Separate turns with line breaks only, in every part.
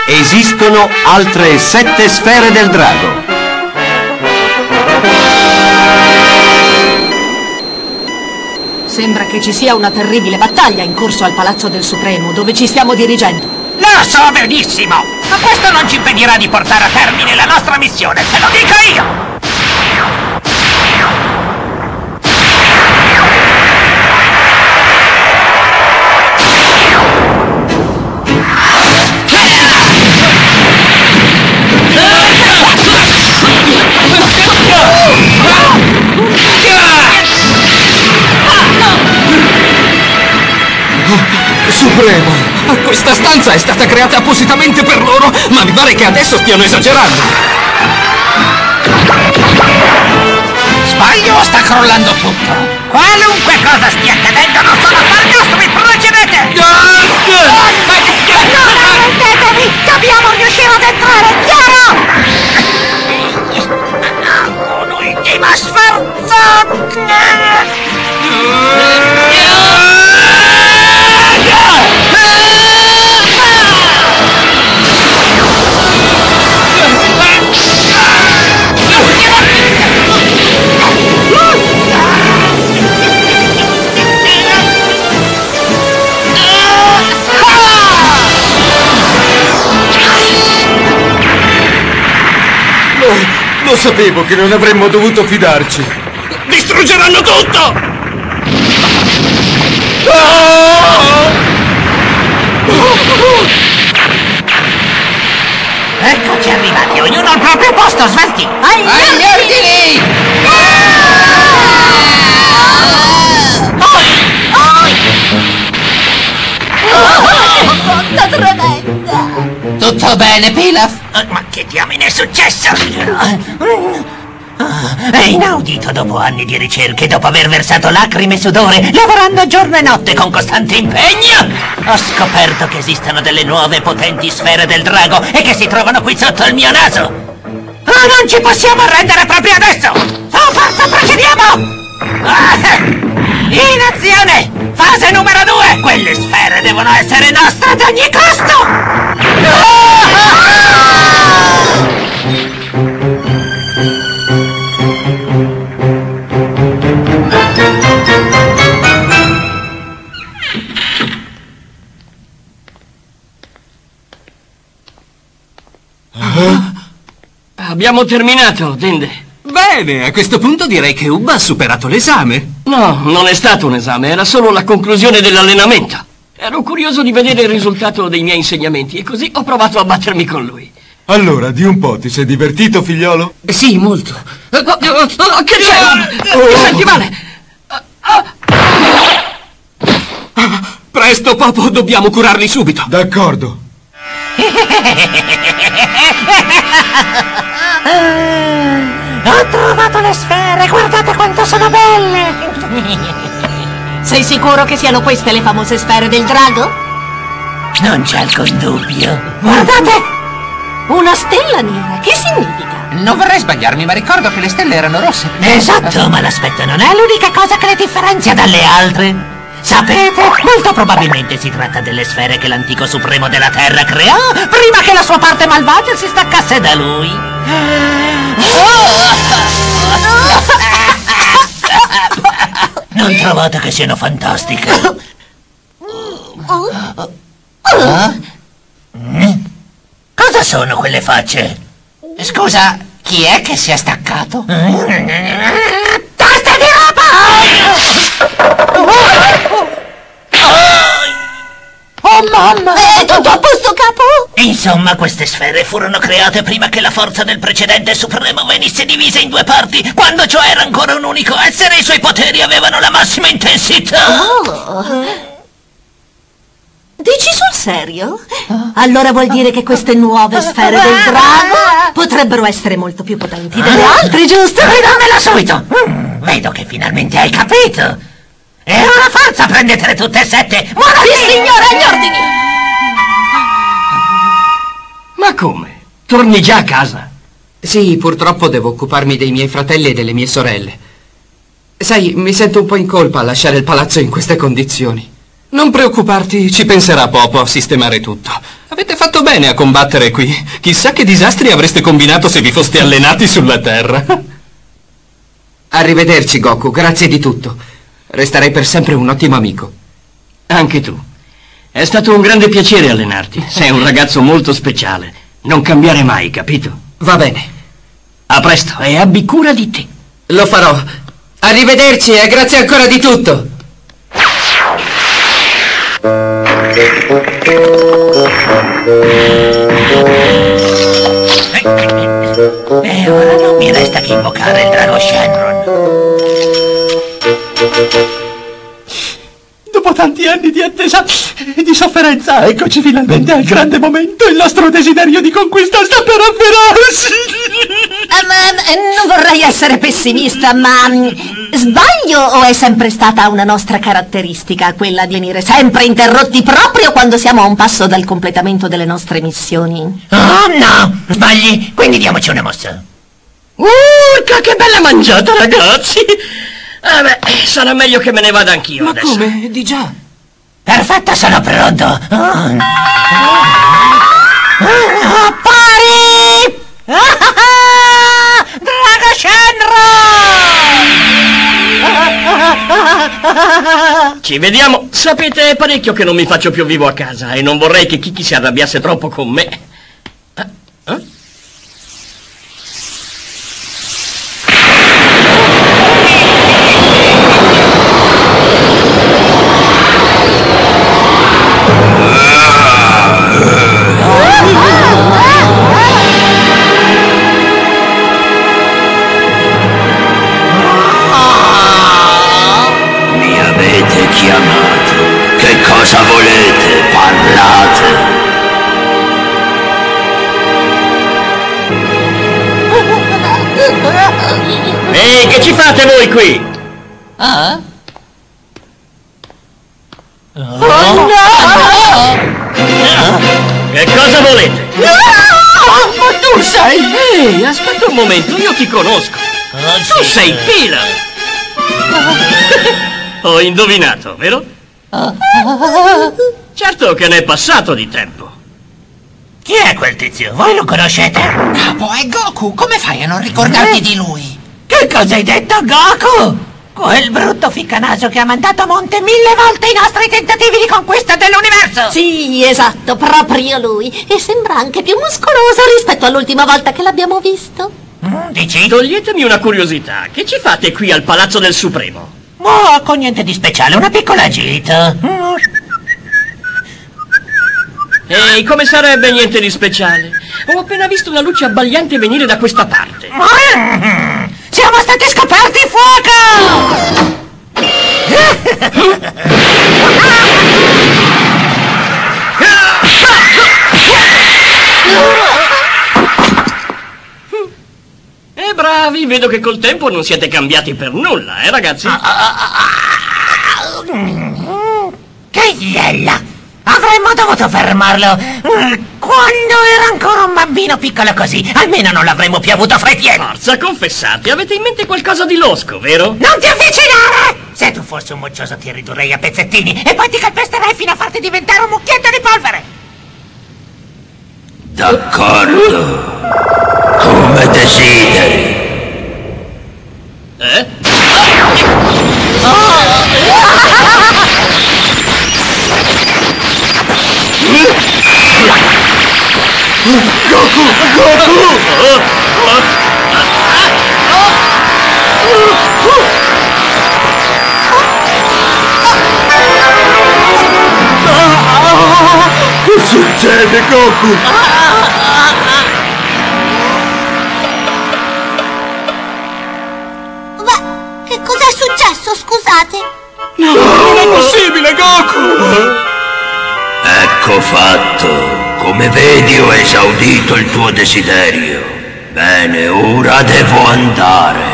Esistono altre 7 sfere del drago.
Sembra che ci sia una terribile battaglia in corso al Palazzo del Supremo, dove ci stiamo dirigendo.
Lo so benissimo, ma questo non ci impedirà di portare a termine la nostra missione, te lo dico io!
Supremo, questa stanza è stata creata appositamente per loro, ma mi pare che adesso stiano esagerando.
Sbaglio o sta crollando tutto? Qualunque cosa stia accadendo non sono affari nostri, procedete!
Non arrendetevi! Dobbiamo riuscire ad entrare, chiaro?
Un'ultima sforzo!
Lo sapevo che non avremmo dovuto fidarci. Distruggeranno tutto!
Eccoci arrivati, ognuno al proprio posto, svelti!
Agli ordini! Quanta tremenda!
Tutto bene, Pilaf? Ma che diamine è successo? È inaudito dopo anni di ricerche, dopo aver versato lacrime e sudore, lavorando giorno e notte con costante impegno. Ho scoperto che esistono delle nuove potenti sfere del drago e che si trovano qui sotto il mio naso. Oh, non ci possiamo arrendere proprio adesso! Oh, forza, procediamo! In azione! Fase numero 2! Quelle sfere devono essere nostre ad ogni costo!
Abbiamo terminato, Dende.
Bene, a questo punto direi che Ubba ha superato l'esame.
No, non è stato un esame, era solo la conclusione dell'allenamento. Ero curioso di vedere il risultato dei miei insegnamenti e così ho provato a battermi con lui.
Allora, di un po', ti sei divertito, figliolo?
Sì, molto. Che c'è? Ti senti male?
Presto, Popo, dobbiamo curarli subito.
D'accordo.
Ho trovato le sfere, guardate quanto sono belle!
Sei sicuro che siano queste le famose sfere del drago?
Non c'è alcun dubbio. Guardate!
Una stella nera, che significa?
Non vorrei sbagliarmi, ma ricordo che le stelle erano rosse.
Esatto, ma l'aspetto non è l'unica cosa che le differenzia dalle altre. Sapete, molto probabilmente si tratta delle sfere che l'antico supremo della Terra creò prima che la sua parte malvagia si staccasse da lui. Non trovate che siano fantastiche? Cosa sono quelle facce?
Scusa, chi è che si è staccato?
Testa di
Oh mamma! È tutto a posto, capo?
Insomma, queste sfere furono create prima che la forza del precedente supremo venisse divisa in 2 parti, quando cioè era ancora un unico essere e i suoi poteri avevano la massima intensità.
Dici sul serio? Allora vuol dire che queste nuove sfere del drago potrebbero essere molto più potenti delle altre, giusto?
Ridammela subito! Vedo che finalmente hai capito! E ora forza, prendetele tutte e 7! Muoviti!
Sì, signore, agli ordini!
Ma come? Torni già a casa?
Sì, purtroppo devo occuparmi dei miei fratelli e delle mie sorelle. Sai, mi sento un po' in colpa a lasciare il palazzo in queste condizioni. Non preoccuparti, ci penserà Popo a sistemare tutto.
Avete fatto bene a combattere qui. Chissà che disastri avreste combinato se vi foste allenati sulla Terra.
Arrivederci, Goku, grazie di tutto. Resterei per sempre un ottimo amico.
Anche tu. È stato un grande piacere allenarti. Sei un ragazzo molto speciale. Non cambiare mai, capito?
Va bene.
A presto e abbi cura di te.
Lo farò. Arrivederci e grazie ancora di tutto.
E ora non mi resta che invocare il drago Shenron.
Dopo tanti anni di attesa e di sofferenza, eccoci finalmente al grande momento. Il nostro desiderio di conquista sta per avverarsi.
Non vorrei essere pessimista, ma sbaglio o è sempre stata una nostra caratteristica quella di venire sempre interrotti proprio quando siamo a un passo dal completamento delle nostre missioni?
Oh no, sbagli, quindi diamoci una mossa.
Urca, che bella mangiata, ragazzi! Sarà meglio che me ne vada anch'io
Ma
adesso.
come? Di già.
Perfetto, sono pronto. Pari! Drago Shenron!
Ci vediamo. Sapete, è parecchio che non mi faccio più vivo a casa e non vorrei che Kiki si arrabbiasse troppo con me.
Che cosa volete? Parlate!
Ehi, che ci fate voi qui?
Ah?
Che cosa volete?
Ma tu sei...
Ehi, aspetta un momento, io ti conosco. Tu sei Pila. Ho indovinato, vero? Certo che ne è passato di tempo.
Chi è quel tizio? Voi lo conoscete?
Capo, è Goku, come fai a non ricordarti di lui?
Che cosa hai detto, Goku? Quel brutto ficcanaso che ha mandato a monte 1000 volte i nostri tentativi di conquista dell'universo!
Sì, esatto, proprio lui. E sembra anche più muscoloso rispetto all'ultima volta che l'abbiamo visto.
Dici?
Toglietemi una curiosità. Che ci fate qui al Palazzo del Supremo?
Oh, con niente di speciale, una piccola gita.
Ehi, come sarebbe niente di speciale? Ho appena visto una luce abbagliante venire da questa parte.
Siamo stati scoperti, fuoco!
Bravi, vedo che col tempo non siete cambiati per nulla, ragazzi?
Che iella! Avremmo dovuto fermarlo quando era ancora un bambino piccolo così. Almeno non l'avremmo più avuto fra i piedi.
Forza, confessate, avete in mente qualcosa di losco, vero?
Non ti avvicinare! Se tu fossi un moccioso ti ridurrei a pezzettini e poi ti calpesterei fino a farti diventare un mucchietto di polvere.
D'accordo. Come desideri.
Goku! Goku! Che succede, Goku?
Che cos'è successo, scusate?
No, non è possibile, Goku!
Ecco fatto. Come vedi ho esaudito il tuo desiderio. Bene, ora devo andare.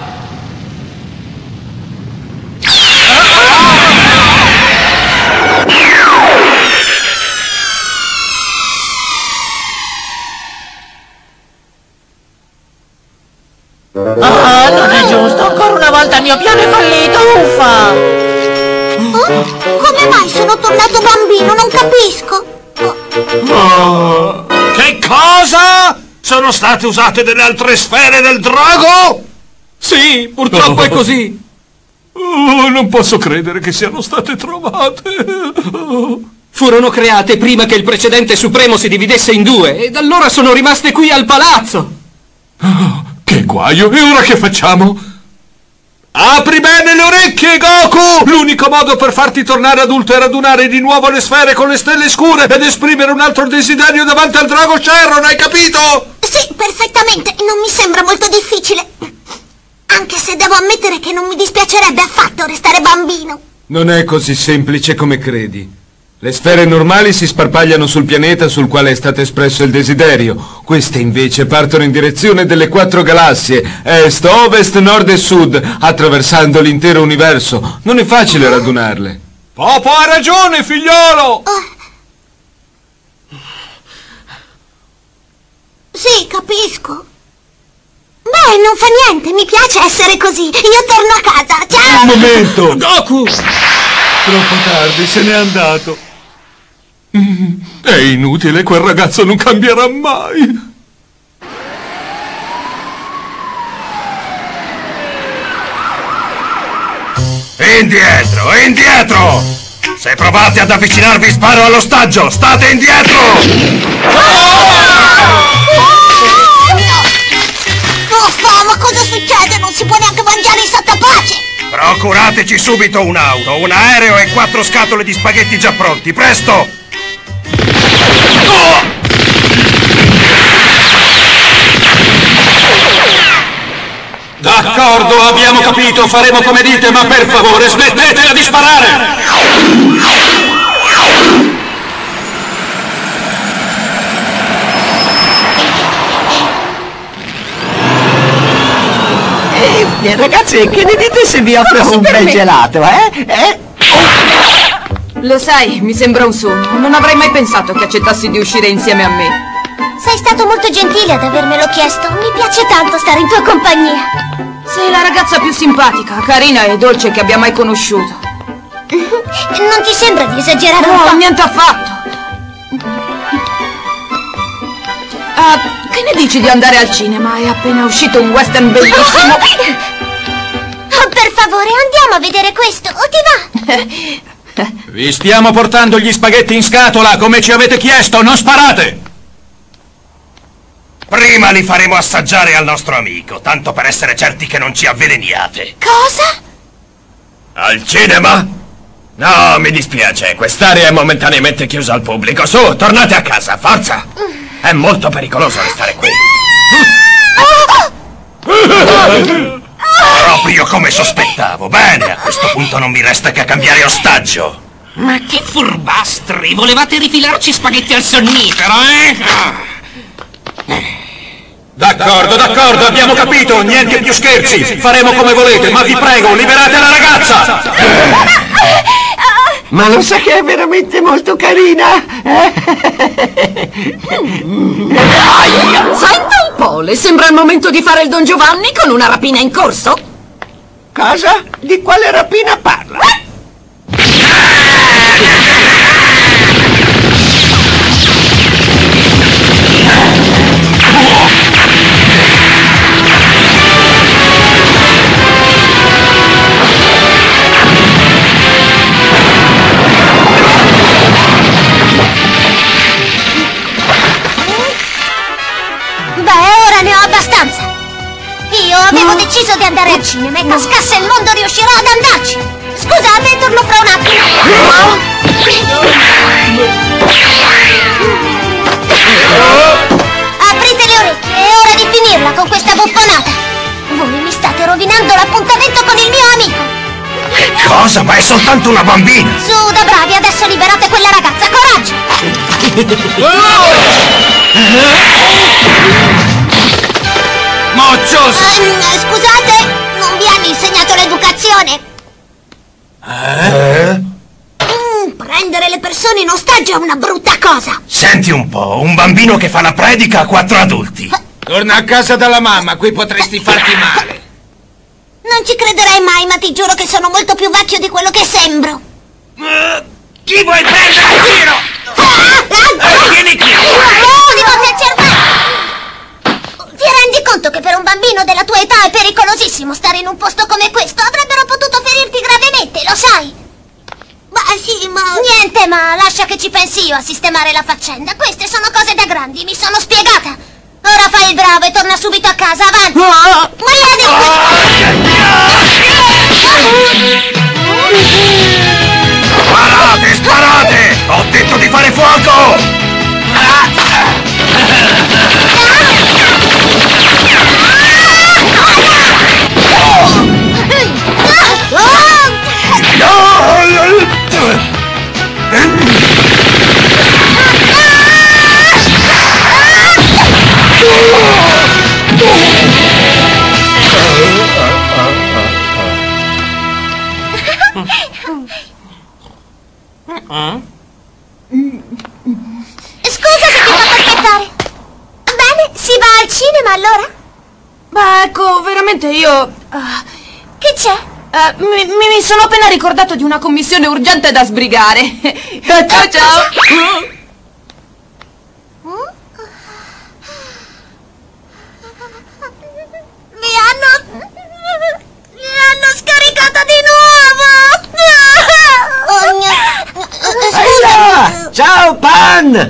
Non è giusto, ancora una volta il mio piano è fallito, uffa!
Come mai sono tornato bambino? Non capisco.
Che cosa? Sono state usate delle altre sfere del drago?
Sì, purtroppo è così.
Non posso credere che siano state trovate.
Furono create prima che il precedente Supremo si dividesse in due, ed allora sono rimaste qui al palazzo.
Che guaio, e ora che facciamo? Apri bene le orecchie, Goku! L'unico modo per farti tornare adulto è radunare di nuovo le sfere con le stelle scure ed esprimere un altro desiderio davanti al drago Shenron, hai capito?
Sì, perfettamente, non mi sembra molto difficile. Anche se devo ammettere che non mi dispiacerebbe affatto restare bambino.
Non è così semplice come credi. Le sfere normali si sparpagliano sul pianeta sul quale è stato espresso il desiderio. Queste invece partono in direzione delle 4 galassie, est, ovest, nord e sud, attraversando l'intero universo. Non è facile radunarle.
Popo ha ragione, figliolo!
Sì, capisco. Beh, non fa niente, mi piace essere così. Io torno a casa, ciao!
Un momento!
Goku!
Troppo tardi, se n'è andato.
È inutile, quel ragazzo non cambierà mai.
Indietro, indietro! Se provate ad avvicinarvi sparo all'ostaggio! State indietro!
Uffa, ma cosa succede? Non si può neanche mangiare in santa pace!
Procurateci subito un'auto, un aereo e 4 scatole di spaghetti già pronti, presto!
D'accordo, abbiamo capito, faremo come dite, ma per favore smettetela di sparare!
Ragazzi, che ne dite se vi offro un bel gelato,
Lo sai, mi sembra un sogno. Non avrei mai pensato che accettassi di uscire insieme a me.
Sei stato molto gentile ad avermelo chiesto. Mi piace tanto stare in tua compagnia.
Sei la ragazza più simpatica, carina e dolce che abbia mai conosciuto.
Non ti sembra di esagerare un po'?
No, niente affatto. Che ne dici di andare al cinema? È appena uscito un western bellissimo.
Oh, per favore, andiamo a vedere questo, o ti va?
Vi stiamo portando gli spaghetti in scatola, come ci avete chiesto, non sparate!
Prima li faremo assaggiare al nostro amico, tanto per essere certi che non ci avveleniate.
Cosa?
Al cinema? No, mi dispiace, quest'area è momentaneamente chiusa al pubblico. Su, tornate a casa, forza! È molto pericoloso restare qui. Proprio come sospettavo. Bene, a questo punto non mi resta che cambiare ostaggio.
Ma che furbastri! Volevate rifilarci spaghetti al sonnifero,
D'accordo, d'accordo, abbiamo capito, niente più scherzi. Faremo come volete, ma vi prego, liberate la ragazza!
Ma lo sa che è veramente molto carina?
Senta un po', le sembra il momento di fare il Don Giovanni con una rapina in corso?
Cosa? Di quale rapina parla?
Io avevo deciso di andare al cinema e cascasse il mondo riuscirò ad andarci. Scusate, torno fra un attimo. Aprite le orecchie, è ora di finirla con questa buffonata. Voi mi state rovinando l'appuntamento con il mio amico.
Cosa? Ma è soltanto una bambina!
Su, da bravi, adesso liberate quella ragazza, coraggio!
Moccios!
Scusate, non vi hanno insegnato l'educazione? Prendere le persone in ostaggio è una brutta cosa!
Senti un po', un bambino che fa la predica a 4 adulti.
Torna a casa dalla mamma, qui potresti farti male.
Non ci crederai mai, ma ti giuro che sono molto più vecchio di quello che sembro.
Chi vuoi prendere a giro?
Vieni qui!
Di volte al cervello! Ti rendi conto che per un bambino della tua età è pericolosissimo stare in un posto come questo? Avrebbero potuto ferirti gravemente, lo sai? Ma sì, ma... Niente, ma lascia che ci pensi io a sistemare la faccenda. Queste sono cose da grandi, mi sono spiegata. Ora fai il bravo e torna subito a casa, avanti! Ma
Sparate, sparate! Ho detto di fare fuoco!
Scusa se ti ho fatto aspettare. Bene, si va al cinema allora?
Ma ecco, veramente io...
Che c'è?
Mi sono appena ricordato di una commissione urgente da sbrigare. Ciao ciao!
Mi hanno scaricata di nuovo!
Scusa! Ciao, Pan!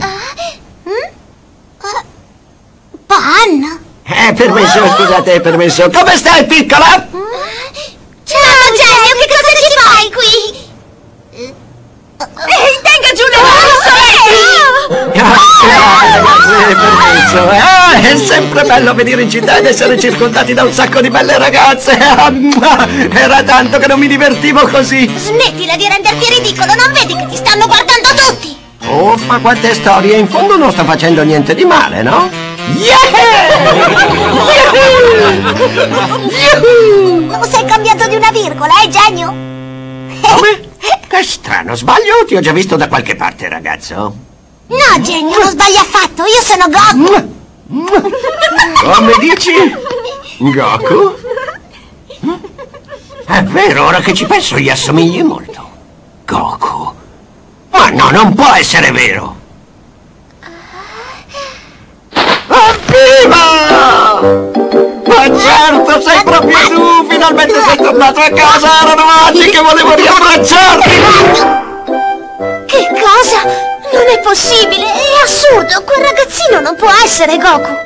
Pan?
Permesso, scusate, permesso. Come stai, piccola?
Ciao, genio, che cosa ci fai qui?
Tenga giù le
Grazie, permesso. È sempre bello venire in città ed essere circondati da un sacco di belle ragazze. Era tanto che non mi divertivo così.
Smettila di renderti ridicolo, non vedi che ti stanno guardando tutti?
Uffa, quante storie. In fondo non sto facendo niente di male, no?
Non sei cambiato di una virgola, genio?
Come? Che strano, sbaglio? Ti ho già visto da qualche parte, ragazzo.
No, genio, non sbagli affatto, io sono Goku.
Come dici? Goku? È vero, ora che ci penso gli assomigli molto. Goku? Ma no, non può essere vero. Evviva! Ma certo, sei proprio tu! Finalmente sei tornato a casa! Erano anni che volevo riabbracciarti!
Che cosa? Non è possibile, è assurdo! Quel ragazzino non può essere Goku!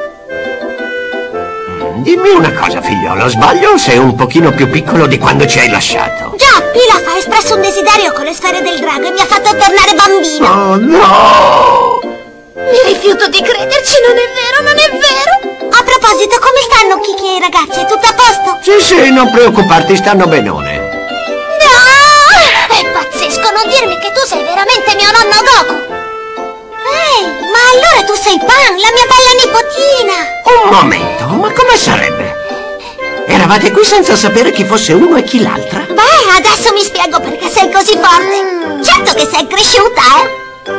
Dimmi una cosa, figliolo, sbaglio o sei un pochino più piccolo di quando ci hai lasciato?
Già, Pilaf ha espresso un desiderio con le sfere del drago e mi ha fatto tornare bambino!
Oh no!
Mi rifiuto di crederci, non è vero, non è vero! A proposito, come stanno Kiki e i ragazzi? È tutto a posto?
Sì, non preoccuparti, stanno benone.
No! È pazzesco non dirmi che tu sei veramente mio nonno Goku! Ehi, ma allora tu sei Pan, la mia bella nipotina!
Un momento, ma come sarebbe? Eravate qui senza sapere chi fosse uno e chi l'altra?
Beh, adesso mi spiego perché sei così forte! Certo che sei cresciuta, eh!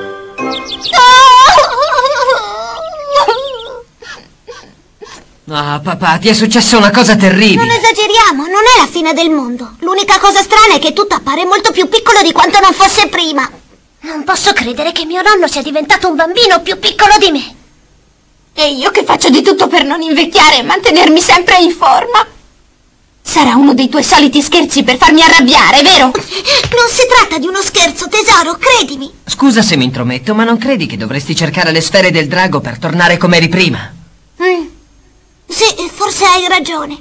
Papà, ti è successa una cosa terribile.
Non esageriamo, non è la fine del mondo. L'unica cosa strana è che tutto appare molto più piccolo di quanto non fosse prima. Non posso credere che mio nonno sia diventato un bambino più piccolo di me.
E io che faccio di tutto per non invecchiare e mantenermi sempre in forma. Sarà uno dei tuoi soliti scherzi per farmi arrabbiare, vero?
Non si tratta di uno scherzo, tesoro, credimi.
Scusa se mi intrometto, ma non credi che dovresti cercare le sfere del drago per tornare come eri prima?
Sì, forse hai ragione.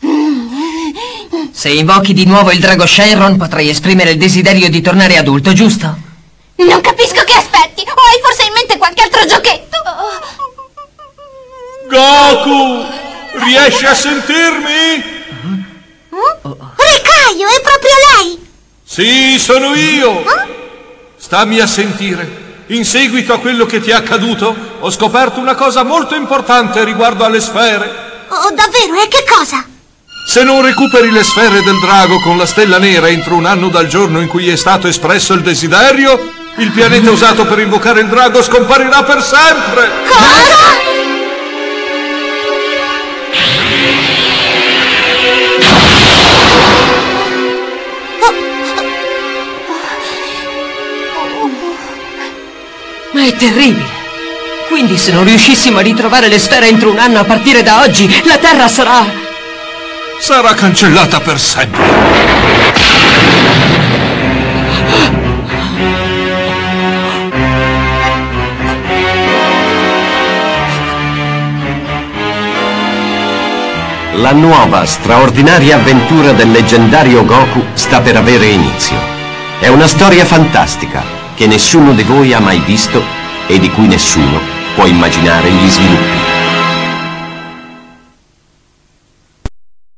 Se invochi di nuovo il drago Shenron potrai esprimere il desiderio di tornare adulto, giusto?
Non capisco che aspetti. O hai forse in mente qualche altro giochetto?
Goku! Riesci a sentirmi?
Ricaio, è proprio lei!
Sì, sono io! Stammi a sentire. In seguito a quello che ti è accaduto, ho scoperto una cosa molto importante riguardo alle sfere.
Oh, davvero? E che cosa?
Se non recuperi le sfere del drago con la stella nera entro un anno dal giorno in cui è stato espresso il desiderio, il pianeta usato per invocare il drago scomparirà per sempre!
Cosa?
È terribile. Quindi se non riuscissimo a ritrovare le sfere entro un anno a partire da oggi, la Terra sarà
cancellata per sempre.
La nuova, straordinaria avventura del leggendario Goku sta per avere inizio. È una storia fantastica che nessuno di voi ha mai visto e di cui nessuno può immaginare gli sviluppi.